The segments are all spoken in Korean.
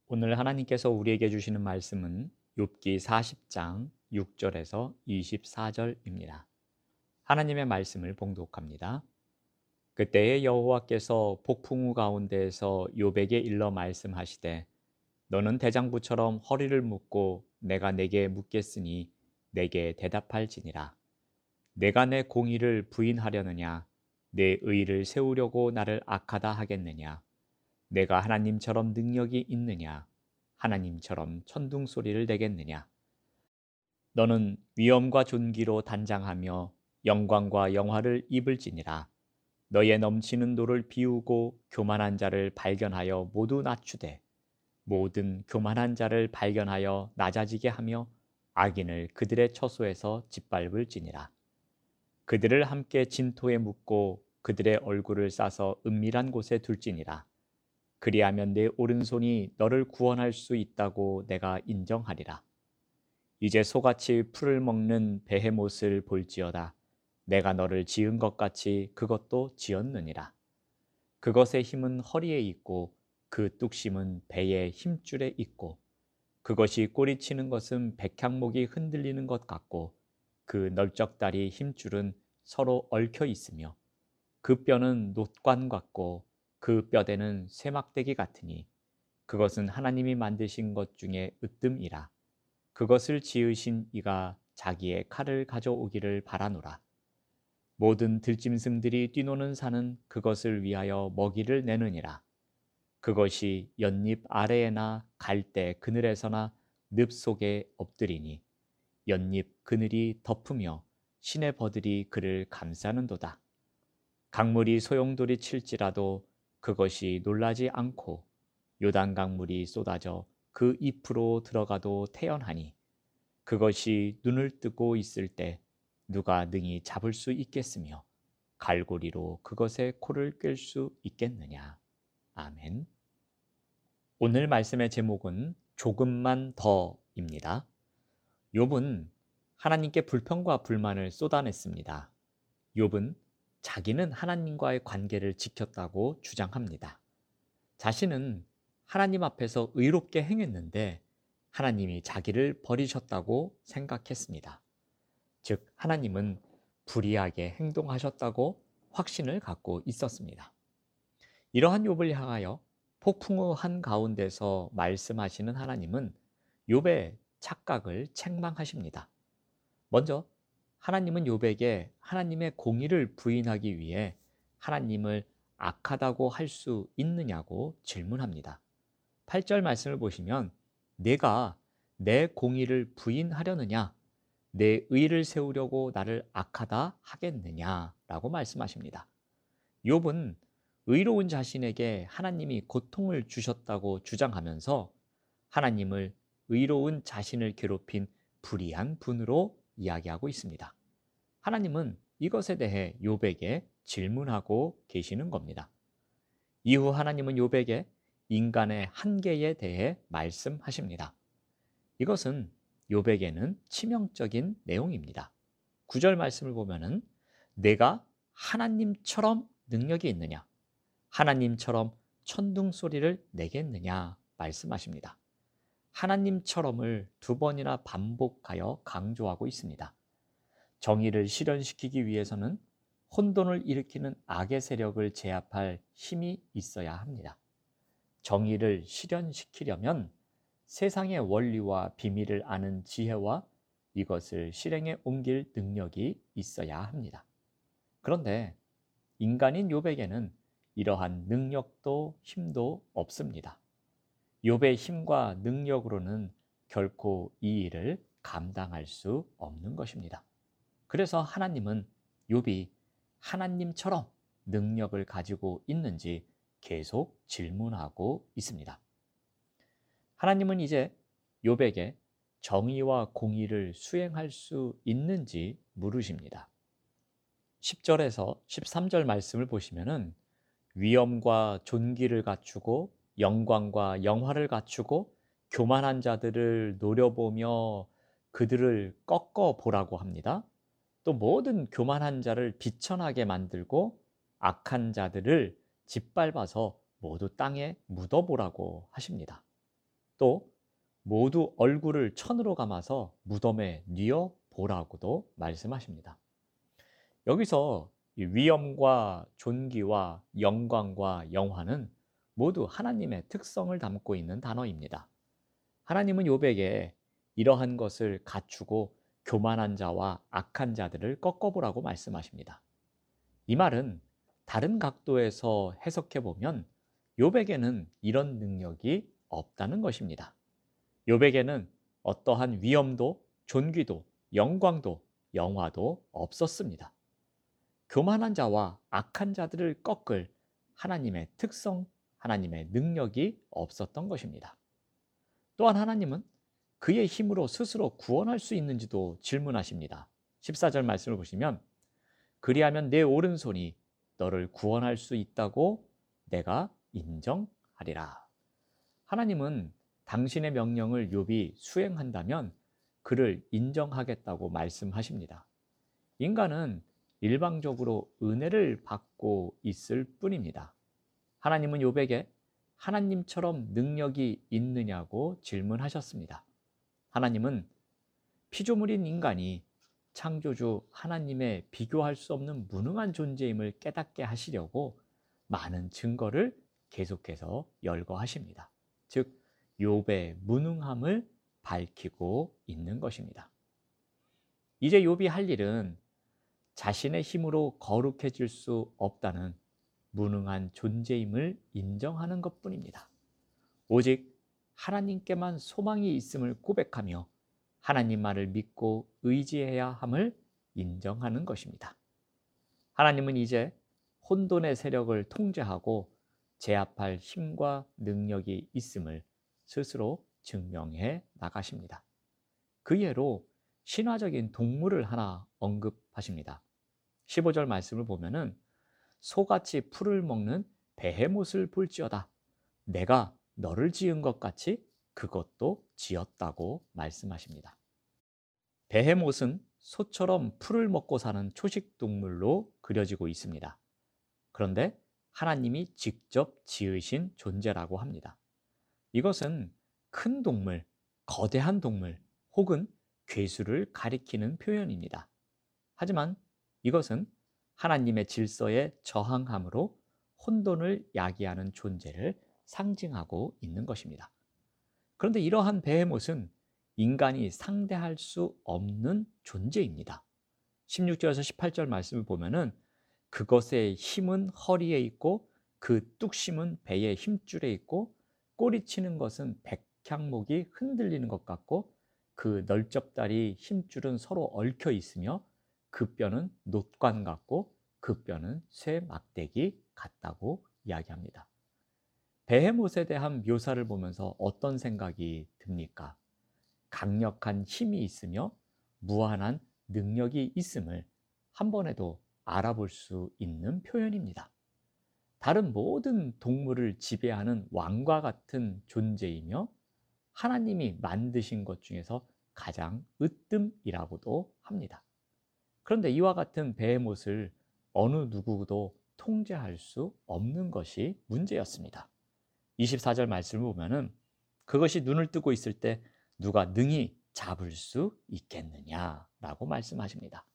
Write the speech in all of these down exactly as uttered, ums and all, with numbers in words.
오늘 하나님께서 우리에게 주시는 말씀은 욥기 사십 장 육 절에서 이십사 절입니다. 하나님의 말씀을 봉독합니다. 그때에 여호와께서 폭풍우 가운데에서 욥에게 일러 말씀하시되 너는 대장부처럼 허리를 묶고 내가 내게 묻겠으니 내게 대답할지니라. 내가 내 공의를 부인하려느냐 내 의를 세우려고 나를 악하다 하겠느냐. 내가 하나님처럼 능력이 있느냐 하나님처럼 천둥 소리를 내겠느냐. 너는 위엄과 존귀로 단장하며 영광과 영화를 입을지니라. 너의 넘치는 노를 비우고 교만한 자를 발견하여 모두 낮추되 모든 교만한 자를 발견하여 낮아지게 하며 악인을 그들의 처소에서 짓밟을지니라. 그들을 함께 진토에 묻고 그들의 얼굴을 싸서 은밀한 곳에 둘지니라. 그리하면 내 오른손이 너를 구원할 수 있다고 내가 인정하리라. 이제 소같이 풀을 먹는 베헤못을 볼지어다. 내가 너를 지은 것 같이 그것도 지었느니라. 그것의 힘은 허리에 있고 그 뚝심은 배의 힘줄에 있고 그것이 꼬리치는 것은 백향목이 흔들리는 것 같고 그 널쩍다리 힘줄은 서로 얽혀 있으며 그 뼈는 놋관 같고 그 뼈대는 쇠막대기 같으니 그것은 하나님이 만드신 것 중에 으뜸이라. 그것을 지으신 이가 자기의 칼을 가져오기를 바라노라. 모든 들짐승들이 뛰노는 산은 그것을 위하여 먹이를 내느니라. 그것이 연잎 아래에나 갈대 그늘에서나 늪 속에 엎드리니 연잎 그늘이 덮으며 시내 버들이 그를 감싸는도다. 강물이 소용돌이 칠지라도 그것이 놀라지 않고 요단 강물이 쏟아져 그 잎으로 들어가도 태연하니 그것이 눈을 뜨고 있을 때 누가 능히 잡을 수 있겠으며 갈고리로 그것의 코를 꿰 수 있겠느냐. 아멘. 오늘 말씀의 제목은 조금만 더입니다. 욥은 하나님께 불평과 불만을 쏟아냈습니다. 욥은 자기는 하나님과의 관계를 지켰다고 주장합니다. 자신은 하나님 앞에서 의롭게 행했는데 하나님이 자기를 버리셨다고 생각했습니다. 즉 하나님은 불의하게 행동하셨다고 확신을 갖고 있었습니다. 이러한 욥을 향하여 폭풍우 한가운데서 말씀하시는 하나님은 욥의 착각을 책망하십니다. 먼저 하나님은 욥에게 하나님의 공의를 부인하기 위해 하나님을 악하다고 할 수 있느냐고 질문합니다. 팔 절 말씀을 보시면 내가 내 공의를 부인하려느냐 내 의를 세우려고 나를 악하다 하겠느냐라고 말씀하십니다. 욥은 의로운 자신에게 하나님이 고통을 주셨다고 주장하면서 하나님을 의로운 자신을 괴롭힌 불의한 분으로 이야기하고 있습니다. 하나님은 이것에 대해 욥에게 질문하고 계시는 겁니다. 이후 하나님은 욥에게 인간의 한계에 대해 말씀하십니다. 이것은 욥에게는 치명적인 내용입니다. 구 절 말씀을 보면은 내가 하나님처럼 능력이 있느냐 하나님처럼 천둥 소리를 내겠느냐 말씀하십니다. 하나님처럼을 두 번이나 반복하여 강조하고 있습니다. 정의를 실현시키기 위해서는 혼돈을 일으키는 악의 세력을 제압할 힘이 있어야 합니다. 정의를 실현시키려면 세상의 원리와 비밀을 아는 지혜와 이것을 실행에 옮길 능력이 있어야 합니다. 그런데 인간인 욥에게는 이러한 능력도 힘도 없습니다. 욥의 힘과 능력으로는 결코 이 일을 감당할 수 없는 것입니다. 그래서 하나님은 욥이 하나님처럼 능력을 가지고 있는지 계속 질문하고 있습니다. 하나님은 이제 욥에게 정의와 공의를 수행할 수 있는지 물으십니다. 십 절에서 십삼 절 말씀을 보시면은 위엄과 존귀를 갖추고 영광과 영화를 갖추고 교만한 자들을 노려보며 그들을 꺾어 보라고 합니다. 또 모든 교만한 자를 비천하게 만들고 악한 자들을 짓밟아서 모두 땅에 묻어보라고 하십니다. 또 모두 얼굴을 천으로 감아서 무덤에 뉘어 보라고도 말씀하십니다. 여기서 이 위엄과 존귀와 영광과 영화는 모두 하나님의 특성을 담고 있는 단어입니다. 하나님은 욥에게 이러한 것을 갖추고 교만한 자와 악한 자들을 꺾어보라고 말씀하십니다. 이 말은 다른 각도에서 해석해 보면 욥에게는 이런 능력이 없다는 것입니다. 욥에게는 어떠한 위엄도 존귀도 영광도 영화도 없었습니다. 교만한 자와 악한 자들을 꺾을 하나님의 특성, 하나님의 능력이 없었던 것입니다. 또한 하나님은 그의 힘으로 스스로 구원할 수 있는지도 질문하십니다. 십사 절 말씀을 보시면 그리하면 내 오른손이 너를 구원할 수 있다고 내가 인정하리라. 하나님은 당신의 명령을 욥이 수행한다면 그를 인정하겠다고 말씀하십니다. 인간은 일방적으로 은혜를 받고 있을 뿐입니다. 하나님은 욥에게 하나님처럼 능력이 있느냐고 질문하셨습니다. 하나님은 피조물인 인간이 창조주 하나님의 비교할 수 없는 무능한 존재임을 깨닫게 하시려고 많은 증거를 계속해서 열거하십니다. 즉 욥의 무능함을 밝히고 있는 것입니다. 이제 욥이 할 일은 자신의 힘으로 거룩해질 수 없다는 무능한 존재임을 인정하는 것뿐입니다. 오직 하나님께만 소망이 있음을 고백하며 하나님 말을 믿고 의지해야 함을 인정하는 것입니다. 하나님은 이제 혼돈의 세력을 통제하고 제압할 힘과 능력이 있음을 스스로 증명해 나가십니다. 그 예로 신화적인 동물을 하나 언급하십니다. 십오 절 말씀을 보면은 소같이 풀을 먹는 베헤못을 볼지어다. 내가 너를 지은 것 같이 그것도 지었다고 말씀하십니다. 베헤못은 소처럼 풀을 먹고 사는 초식 동물로 그려지고 있습니다. 그런데 하나님이 직접 지으신 존재라고 합니다. 이것은 큰 동물, 거대한 동물 혹은 괴수를 가리키는 표현입니다. 하지만 이것은 하나님의 질서에 저항함으로 혼돈을 야기하는 존재를 상징하고 있는 것입니다. 그런데 이러한 베헤못은 인간이 상대할 수 없는 존재입니다. 십육 절에서 십팔 절 말씀을 보면은 그것의 힘은 허리에 있고 그 뚝심은 배의 힘줄에 있고 꼬리치는 것은 백향목이 흔들리는 것 같고 그 널쩍다리 힘줄은 서로 얽혀 있으며 그 뼈는 놋관 같고 그 뼈는 쇠 막대기 같다고 이야기합니다. 베헤못에 대한 묘사를 보면서 어떤 생각이 듭니까? 강력한 힘이 있으며 무한한 능력이 있음을 한 번에도 알아볼 수 있는 표현입니다. 다른 모든 동물을 지배하는 왕과 같은 존재이며 하나님이 만드신 것 중에서 가장 으뜸이라고도 합니다. 그런데 이와 같은 베헤못을 어느 누구도 통제할 수 없는 것이 문제였습니다. 이십사 절 말씀을 보면은 그것이 눈을 뜨고 있을 때 누가 능히 잡을 수 있겠느냐라고 말씀하십니다.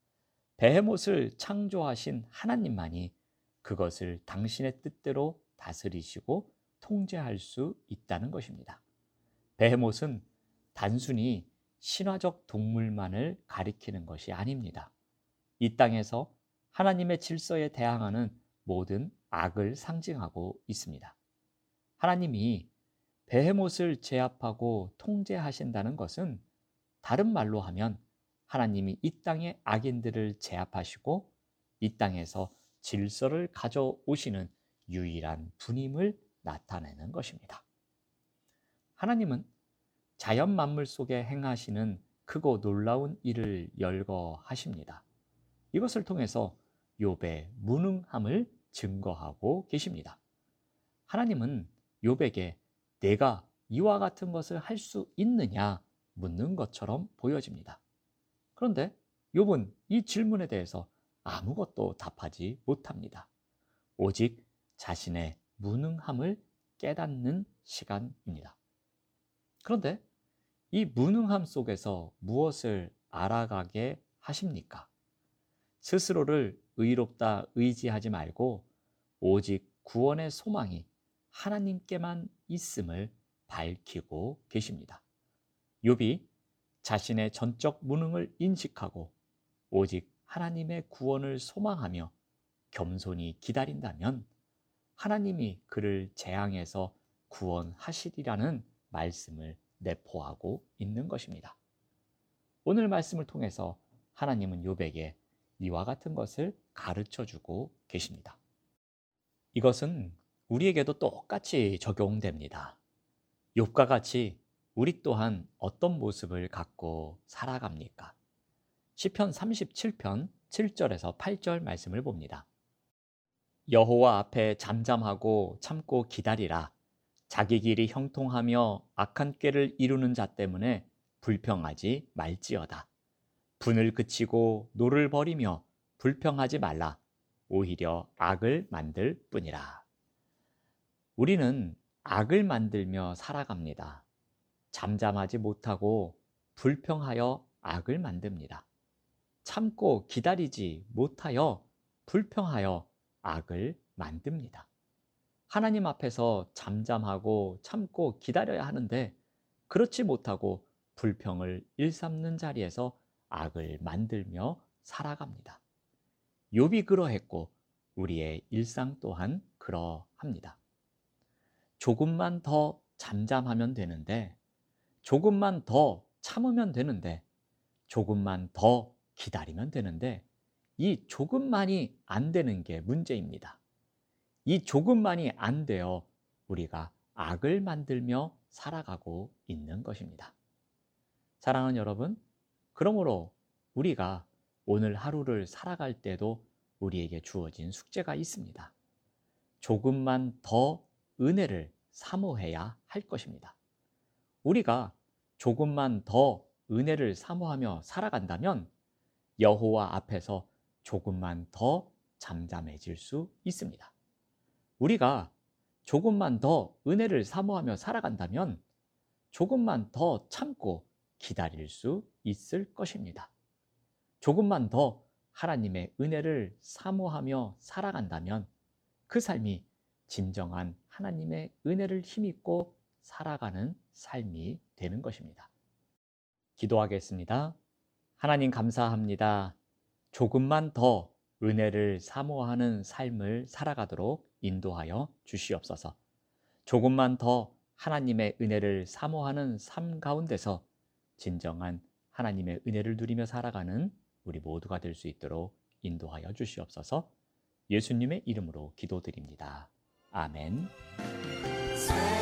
베헤못을 창조하신 하나님만이 그것을 당신의 뜻대로 다스리시고 통제할 수 있다는 것입니다. 베헤못은 단순히 신화적 동물만을 가리키는 것이 아닙니다. 이 땅에서 하나님의 질서에 대항하는 모든 악을 상징하고 있습니다. 하나님이 베헤못을 제압하고 통제하신다는 것은 다른 말로 하면 하나님이 이 땅의 악인들을 제압하시고 이 땅에서 질서를 가져오시는 유일한 분임을 나타내는 것입니다. 하나님은 자연 만물 속에 행하시는 크고 놀라운 일을 열거하십니다. 이것을 통해서 욥의 무능함을 증거하고 계십니다. 하나님은 욥에게 내가 이와 같은 것을 할 수 있느냐 묻는 것처럼 보여집니다. 그런데 욥은 이 질문에 대해서 아무것도 답하지 못합니다. 오직 자신의 무능함을 깨닫는 시간입니다. 그런데 이 무능함 속에서 무엇을 알아가게 하십니까? 스스로를 의롭다 의지하지 말고 오직 구원의 소망이 하나님께만 있음을 밝히고 계십니다. 욥이 자신의 전적 무능을 인식하고 오직 하나님의 구원을 소망하며 겸손히 기다린다면 하나님이 그를 재앙에서 구원하시리라는 말씀을 내포하고 있는 것입니다. 오늘 말씀을 통해서 하나님은 욥에게 이와 같은 것을 가르쳐주고 계십니다. 이것은 우리에게도 똑같이 적용됩니다. 욥과 같이 우리 또한 어떤 모습을 갖고 살아갑니까? 시편 삼십칠 편 칠 절에서 팔 절 말씀을 봅니다. 여호와 앞에 잠잠하고 참고 기다리라. 자기 길이 형통하며 악한 꾀를 이루는 자 때문에 불평하지 말지어다. 분을 그치고 노를 버리며 불평하지 말라. 오히려 악을 만들 뿐이라. 우리는 악을 만들며 살아갑니다. 잠잠하지 못하고 불평하여 악을 만듭니다. 참고 기다리지 못하여 불평하여 악을 만듭니다. 하나님 앞에서 잠잠하고 참고 기다려야 하는데 그렇지 못하고 불평을 일삼는 자리에서 악을 만들며 살아갑니다. 욥이 그러했고 우리의 일상 또한 그러합니다. 조금만 더 잠잠하면 되는데, 조금만 더 참으면 되는데, 조금만 더 기다리면 되는데 이 조금만이 안 되는 게 문제입니다. 이 조금만이 안 되어 우리가 악을 만들며 살아가고 있는 것입니다. 사랑하는 여러분, 그러므로 우리가 오늘 하루를 살아갈 때도 우리에게 주어진 숙제가 있습니다. 조금만 더 은혜를 사모해야 할 것입니다. 우리가 조금만 더 은혜를 사모하며 살아간다면 여호와 앞에서 조금만 더 잠잠해질 수 있습니다. 우리가 조금만 더 은혜를 사모하며 살아간다면 조금만 더 참고 기다릴 수 있을 것입니다. 조금만 더 하나님의 은혜를 사모하며 살아간다면 그 삶이 진정한 하나님의 은혜를 힘입고 살아가는 삶이 되는 것입니다. 기도하겠습니다. 하나님 감사합니다. 조금만 더 은혜를 사모하는 삶을 살아가도록 인도하여 주시옵소서. 조금만 더 하나님의 은혜를 사모하는 삶 가운데서 진정한 하나님의 은혜를 누리며 살아가는 우리 모두가 될 수 있도록 인도하여 주시옵소서. 예수님의 이름으로 기도드립니다. 아멘.